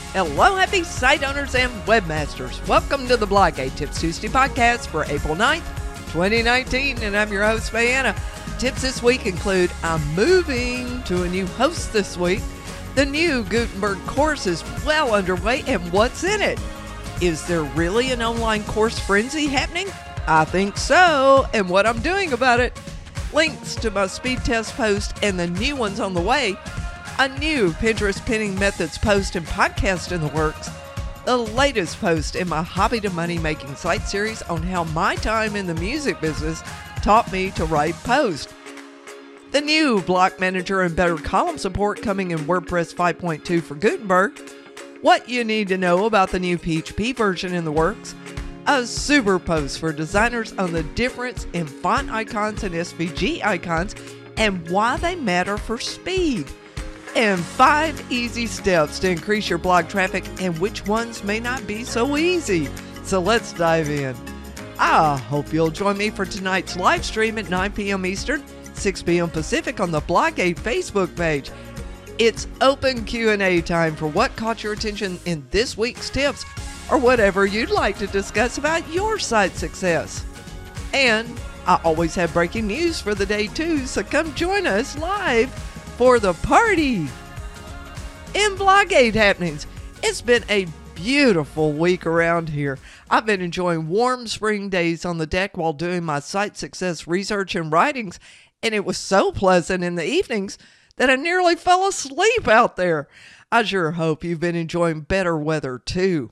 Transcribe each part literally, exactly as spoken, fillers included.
Hello, happy site owners and webmasters. Welcome to the Blogate Tips Tuesday podcast for April ninth, twenty nineteen, and I'm your host, Diana. Tips this week include I'm moving to a new host this week. The new Gutenberg course is well underway, and what's in it? Is there really an online course frenzy happening? I think so, and what I'm doing about it. Links to my speed test post and the new ones on the way. A new Pinterest pinning methods post and podcast in the works. The latest post in my Hobby to Money Making Site series on how my time in the music business taught me to write posts. The new block manager and better column support coming in WordPress five point two for Gutenberg. What you need to know about the new P H P version in the works. A super post for designers on the difference in font icons and S V G icons and why they matter for speed. And five easy steps to increase your blog traffic and which ones may not be so easy. So let's dive in. I hope you'll join me for tonight's live stream at nine p.m. Eastern, six p.m. Pacific on the Blogate Facebook page. It's open Q and A time for what caught your attention in this week's tips or whatever you'd like to discuss about your site success. And I always have breaking news for the day too, so come join us live for the party. In Blogate happenings, it's been a beautiful week around here. I've been enjoying warm spring days on the deck while doing my site success research and writings, and it was so pleasant in the evenings that I nearly fell asleep out there. I sure hope you've been enjoying better weather too.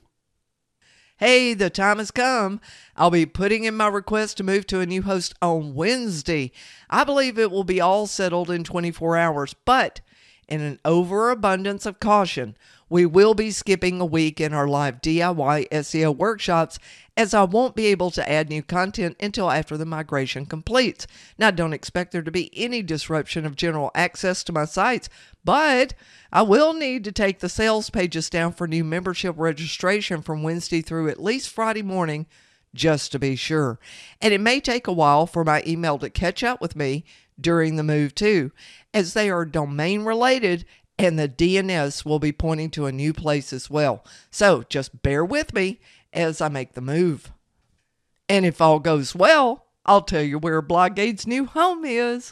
Hey, the time has come. I'll be putting in my request to move to a new host on Wednesday. I believe it will be all settled in twenty-four hours, but in an overabundance of caution, we will be skipping a week in our live D I Y S E O workshops as I won't be able to add new content until after the migration completes. Now, don't expect there to be any disruption of general access to my sites, but I will need to take the sales pages down for new membership registration from Wednesday through at least Friday morning, just to be sure. And it may take a while for my email to catch up with me during the move too, as they are domain related and the D N S will be pointing to a new place as well. So just bear with me as I make the move. And if all goes well, I'll tell you where Blogate's new home is.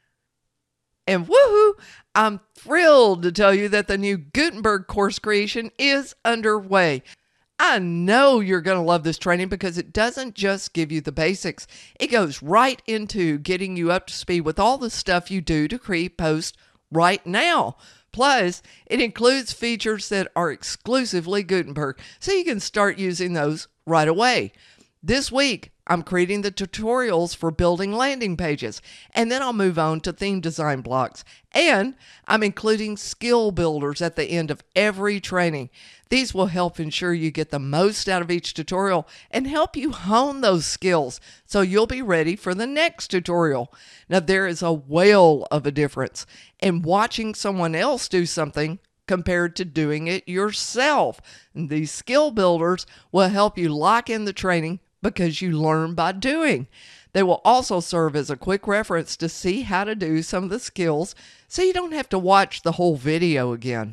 And woohoo! I'm thrilled to tell you that the new Gutenberg course creation is underway. I know you're going to love this training because it doesn't just give you the basics. It goes right into getting you up to speed with all the stuff you do to create posts right now. Plus, it includes features that are exclusively Gutenberg, so you can start using those right away. This week, I'm creating the tutorials for building landing pages, and then I'll move on to theme design blocks. And I'm including skill builders at the end of every training. These will help ensure you get the most out of each tutorial and help you hone those skills so you'll be ready for the next tutorial. Now, there is a whale of a difference in watching someone else do something compared to doing it yourself. And these skill builders will help you lock in the training because you learn by doing. They will also serve as a quick reference to see how to do some of the skills so you don't have to watch the whole video again.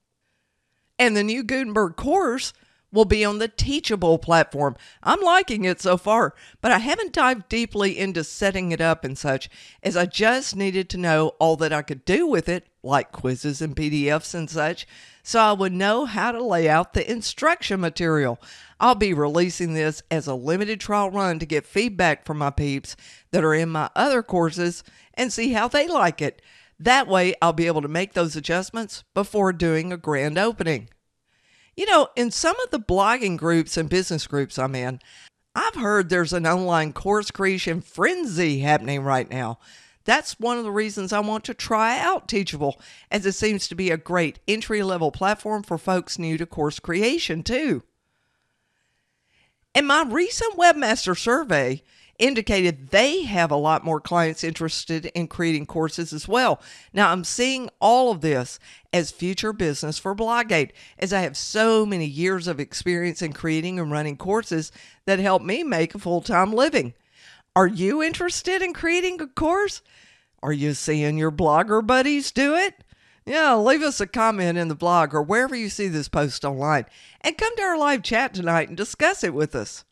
And the new Gutenberg course will be on the Teachable platform. I'm liking it so far, but I haven't dived deeply into setting it up and such, as I just needed to know all that I could do with it, like quizzes and P D Fs and such, so I would know how to lay out the instruction material. I'll be releasing this as a limited trial run to get feedback from my peeps that are in my other courses and see how they like it. That way, I'll be able to make those adjustments before doing a grand opening. You know, in some of the blogging groups and business groups I'm in, I've heard there's an online course creation frenzy happening right now. That's one of the reasons I want to try out Teachable, as it seems to be a great entry-level platform for folks new to course creation too. And my recent webmaster survey indicated they have a lot more clients interested in creating courses as well. Now, I'm seeing all of this as future business for Blogate, as I have so many years of experience in creating and running courses that help me make a full-time living. Are you interested in creating a course? Are you seeing your blogger buddies do it? Yeah, leave us a comment in the blog or wherever you see this post online, and come to our live chat tonight and discuss it with us.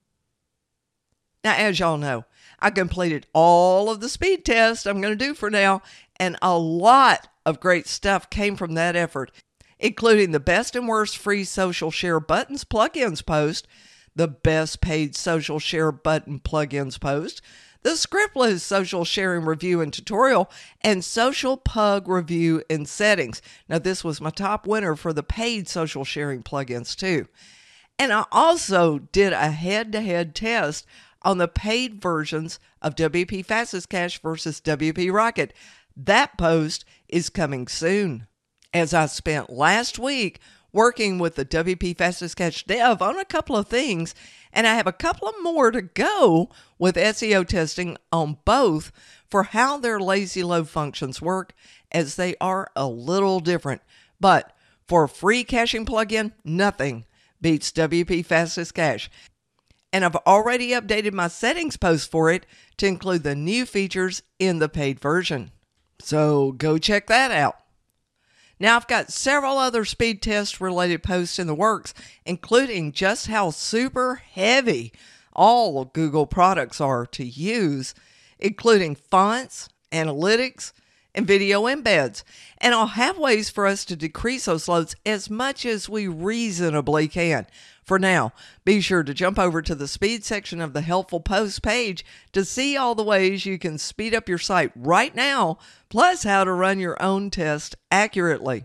Now, as y'all know, I completed all of the speed tests I'm going to do for now, and a lot of great stuff came from that effort, including the best and worst free social share buttons plugins post, the best paid social share button plugins post, the scriptless social sharing review and tutorial, and social pug review and settings. Now, this was my top winner for the paid social sharing plugins too. And I also did a head-to-head test on the paid versions of W P Fastest Cache versus W P Rocket. That post is coming soon, as I spent last week working with the W P Fastest Cache dev on a couple of things, and I have a couple of more to go with S E O testing on both for how their lazy load functions work, as they are a little different. But for a free caching plugin, nothing beats W P Fastest Cache. And I've already updated my settings post for it to include the new features in the paid version. So go check that out. Now, I've got several other speed test related posts in the works, including just how super heavy all Google products are to use, including fonts, analytics, and video embeds. And I'll have ways for us to decrease those loads as much as we reasonably can. For now, be sure to jump over to the speed section of the helpful post page to see all the ways you can speed up your site right now, plus how to run your own test accurately.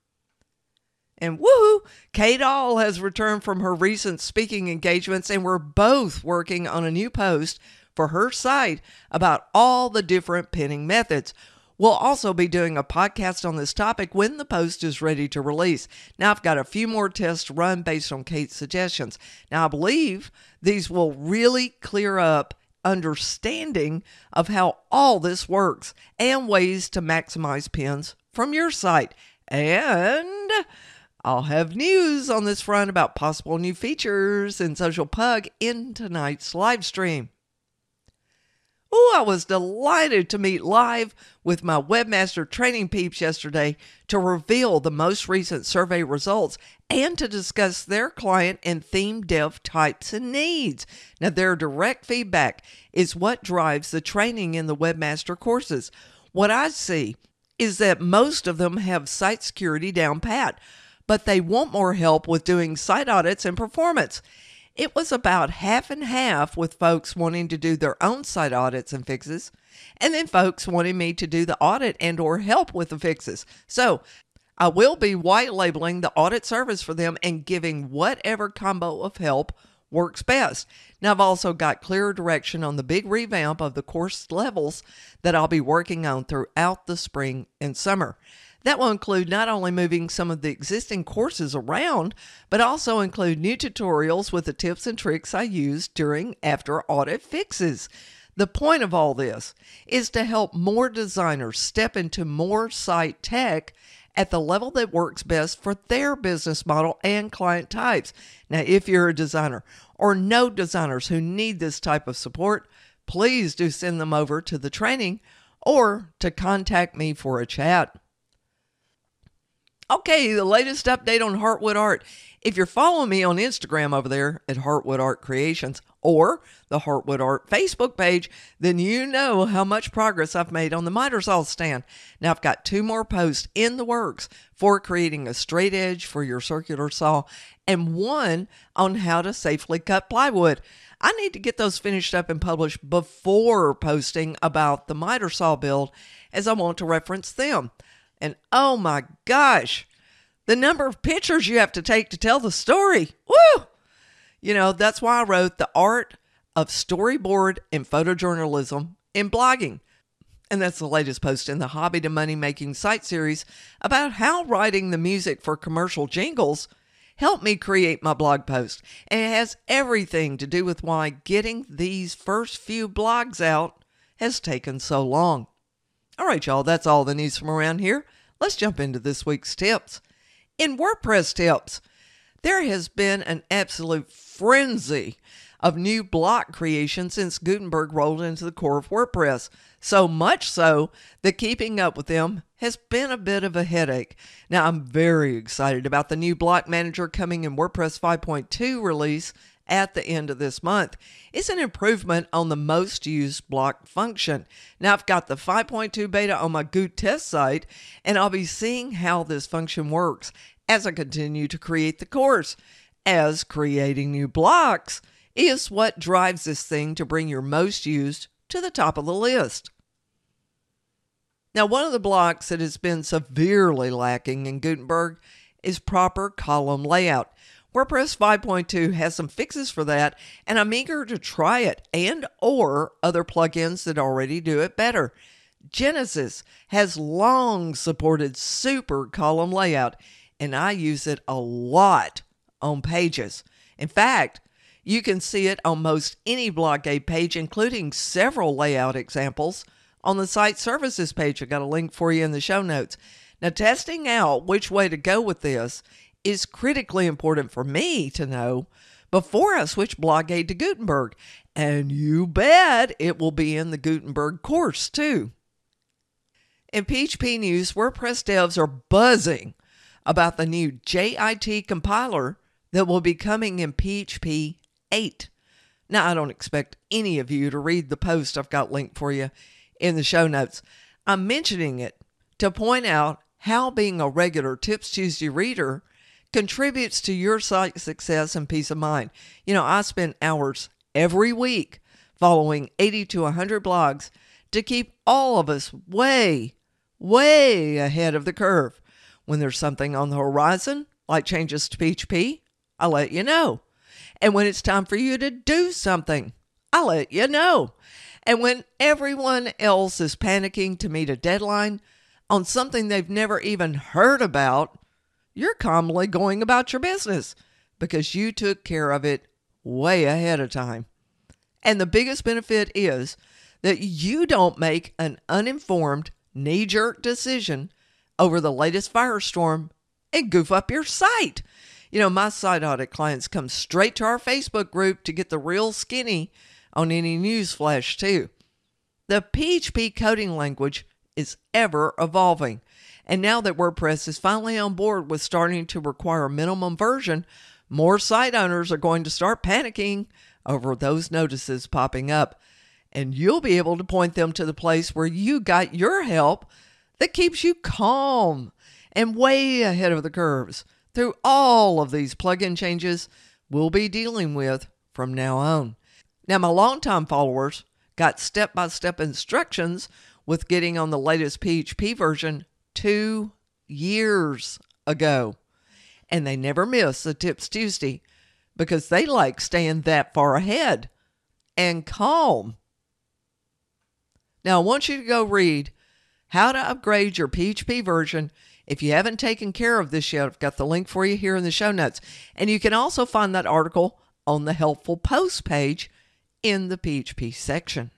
And woohoo, Kate All has returned from her recent speaking engagements, and we're both working on a new post for her site about all the different pinning methods. We'll also be doing a podcast on this topic when the post is ready to release. Now, I've got a few more tests run based on Kate's suggestions. Now, I believe these will really clear up understanding of how all this works and ways to maximize pins from your site. And I'll have news on this front about possible new features in Social Pug in tonight's live stream. Oh, I was delighted to meet live with my webmaster training peeps yesterday to reveal the most recent survey results and to discuss their client and theme dev types and needs. Now, their direct feedback is what drives the training in the webmaster courses. What I see is that most of them have site security down pat, but they want more help with doing site audits and performance. It was about half and half, with folks wanting to do their own site audits and fixes, and then folks wanting me to do the audit and or help with the fixes. So I will be white labeling the audit service for them and giving whatever combo of help works best. Now, I've also got clear direction on the big revamp of the course levels that I'll be working on throughout the spring and summer. That will include not only moving some of the existing courses around, but also include new tutorials with the tips and tricks I use during after audit fixes. The point of all this is to help more designers step into more site tech at the level that works best for their business model and client types. Now, if you're a designer or know designers who need this type of support, please do send them over to the training or to contact me for a chat. Okay, the latest update on Heartwood Art. If you're following me on Instagram over there at Heartwood Art Creations or the Heartwood Art Facebook page, then you know how much progress I've made on the miter saw stand. Now, I've got two more posts in the works for creating a straight edge for your circular saw and one on how to safely cut plywood. I need to get those finished up and published before posting about the miter saw build, as I want to reference them. And oh my gosh, the number of pictures you have to take to tell the story. Woo! You know, that's why I wrote The Art of Storyboard and Photojournalism in Blogging. And that's the latest post in the Hobby to Money Making site series about how writing the music for commercial jingles helped me create my blog post. And it has everything to do with why getting these first few blogs out has taken so long. All right, y'all, that's all the news from around here. Let's jump into this week's tips. In WordPress tips, there has been an absolute frenzy of new block creation since Gutenberg rolled into the core of WordPress. So much so that keeping up with them has been a bit of a headache. Now, I'm very excited about the new block manager coming in WordPress five point two release at the end of this month. It's an improvement on the most used block function. Now, I've got the five point two beta on my Goot test site, and I'll be seeing how this function works as I continue to create the course, as creating new blocks is what drives this thing to bring your most used to the top of the list. Now, one of the blocks that has been severely lacking in Gutenberg is proper column layout. WordPress five point two has some fixes for that, and I'm eager to try it and or other plugins that already do it better. Genesis has long supported super column layout, and I use it a lot on pages. In fact, you can see it on most any Blockade page, including several layout examples on the site services page. I got a link for you in the show notes. Now, testing out which way to go with this is critically important for me to know before I switch Blockade to Gutenberg. And you bet it will be in the Gutenberg course too. In P H P news, WordPress devs are buzzing about the new J I T compiler that will be coming in P H P eight. Now, I don't expect any of you to read the post I've got linked for you in the show notes. I'm mentioning it to point out how being a regular Tips Tuesday reader contributes to your site success and peace of mind. You know, I spend hours every week following eighty to one hundred blogs to keep all of us way, way ahead of the curve. When there's something on the horizon, like changes to P H P, I let you know. And when it's time for you to do something, I let you know. And when everyone else is panicking to meet a deadline on something they've never even heard about, you're calmly going about your business because you took care of it way ahead of time. And the biggest benefit is that you don't make an uninformed, knee-jerk decision over the latest firestorm and goof up your site. You know, my site audit clients come straight to our Facebook group to get the real skinny on any news flash too. The P H P coding language is ever evolving. And now that WordPress is finally on board with starting to require a minimum version, more site owners are going to start panicking over those notices popping up. And you'll be able to point them to the place where you got your help that keeps you calm and way ahead of the curves through all of these plugin changes we'll be dealing with from now on. Now, my longtime followers got step-by-step instructions with getting on the latest P H P version two years ago. And they never miss a Tips Tuesday because they like staying that far ahead and calm. Now, I want you to go read how to upgrade your P H P version. If you haven't taken care of this yet, I've got the link for you here in the show notes. And you can also find that article on the helpful post page in the P H P section.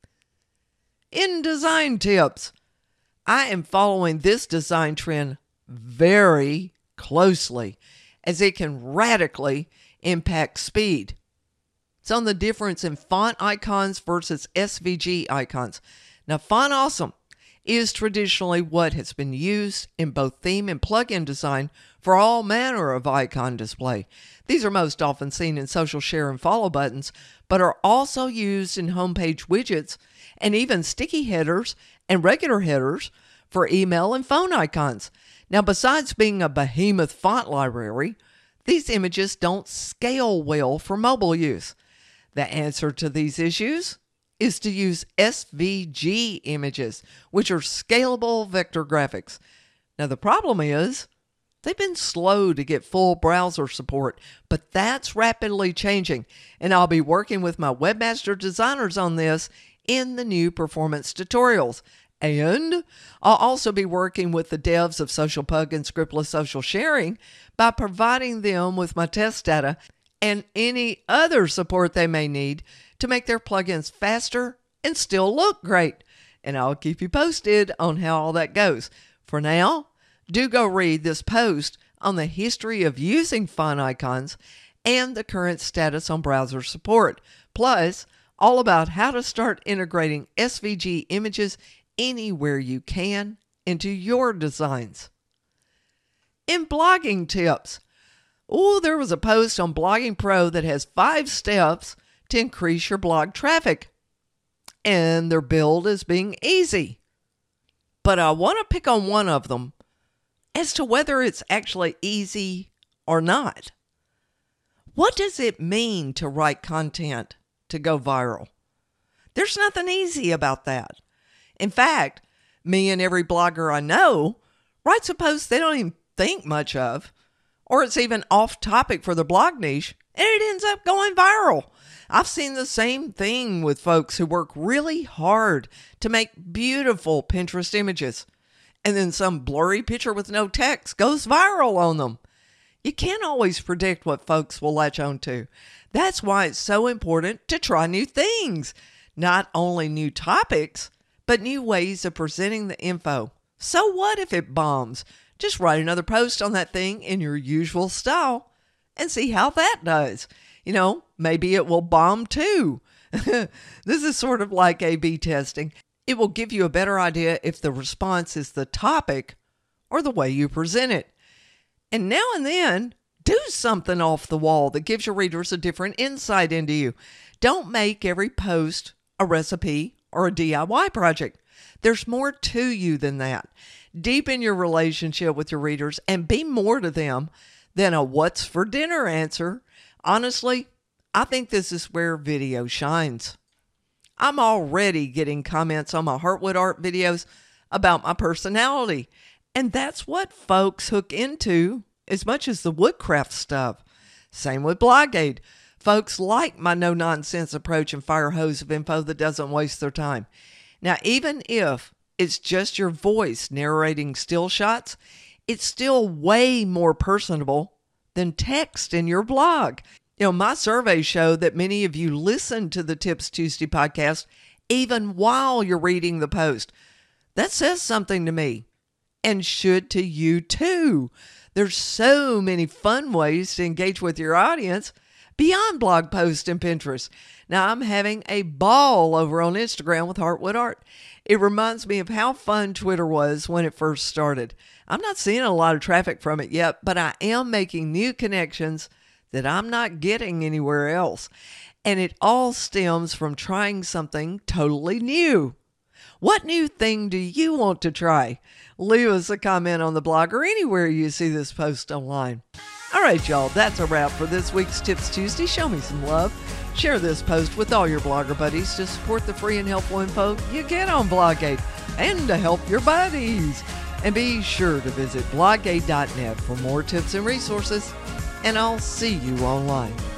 In design tips, I am following this design trend very closely as it can radically impact speed. It's on the difference in font icons versus S V G icons. Now, Font Awesome is traditionally what has been used in both theme and plugin design for all manner of icon display. These are most often seen in social share and follow buttons, but are also used in homepage widgets and even sticky headers and regular headers for email and phone icons. Now, besides being a behemoth font library, these images don't scale well for mobile use. The answer to these issues is to use S V G images, which are scalable vector graphics. Now, the problem is they've been slow to get full browser support, but that's rapidly changing, and I'll be working with my webmaster designers on this in the new performance tutorials. And I'll also be working with the devs of SocialPug and Scriptless Social Sharing by providing them with my test data and any other support they may need to make their plugins faster and still look great. And I'll keep you posted on how all that goes. For now, do go read this post on the history of using font icons and the current status on browser support. Plus, all about how to start integrating S V G images anywhere you can into your designs. In blogging tips, oh, there was a post on Blogging Pro that has five steps to increase your blog traffic, and they're billed as being easy. But I want to pick on one of them as to whether it's actually easy or not. What does it mean to write content to go viral? There's nothing easy about that. In fact, me and every blogger I know writes a post they don't even think much of, or it's even off topic for the blog niche, and it ends up going viral. I've seen the same thing with folks who work really hard to make beautiful Pinterest images, and then some blurry picture with no text goes viral on them. You can't always predict what folks will latch on to. That's why it's so important to try new things, not only new topics, but new ways of presenting the info. So what if it bombs? Just write another post on that thing in your usual style and see how that does. You know, maybe it will bomb too. This is sort of like A B testing. It will give you a better idea if the response is the topic or the way you present it. And now and then, do something off the wall that gives your readers a different insight into you. Don't make every post a recipe or a D I Y project. There's more to you than that. Deepen your relationship with your readers and be more to them than a what's for dinner answer. Honestly, I think this is where video shines. I'm already getting comments on my Heartwood art videos about my personality, and that's what folks hook into as much as the woodcraft stuff. Same with Blogade. Folks like my no-nonsense approach and fire hose of info that doesn't waste their time. Now, even if it's just your voice narrating still shots, it's still way more personable than text in your blog. You know, my surveys show that many of you listen to the Tips Tuesday podcast even while you're reading the post. That says something to me, and should to you too. There's so many fun ways to engage with your audience beyond blog posts and Pinterest. Now, I'm having a ball over on Instagram with Heartwood Art. It reminds me of how fun Twitter was when it first started. I'm not seeing a lot of traffic from it yet, but I am making new connections that I'm not getting anywhere else. And it all stems from trying something totally new. What new thing do you want to try? Leave us a comment on the blog or anywhere you see this post online. All right, y'all, that's a wrap for this week's Tips Tuesday. Show me some love. Share this post with all your blogger buddies to support the free and helpful info you get on Blogate and to help your buddies. And be sure to visit blogate dot net for more tips and resources, and I'll see you online.